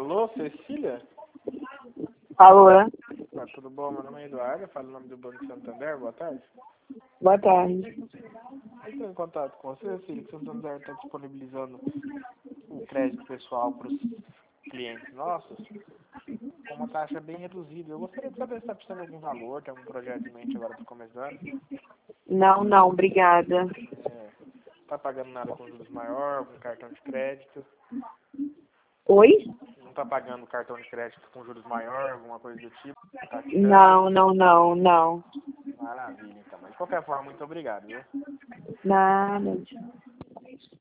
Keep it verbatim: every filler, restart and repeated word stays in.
Alô, Cecília? Alô, é? Tá tudo bom? Meu nome é Eduardo, eu falo o nome do Banco Santander, boa tarde. Boa tarde. Eu estou em contato com você, Cecília, que o Santander está disponibilizando um crédito pessoal para os clientes nossos com uma taxa bem reduzida. Eu gostaria de saber se está precisando de algum valor, tem algum projeto em mente agora para começando. Não, não, obrigada. É, tá pagando nada com juros maior, com cartão de crédito? Oi? Não tá pagando cartão de crédito com juros maior, alguma coisa do tipo? Tá tirando? Não, não, não, não. Maravilha, então. Mas de qualquer forma, muito obrigado, viu? Nada.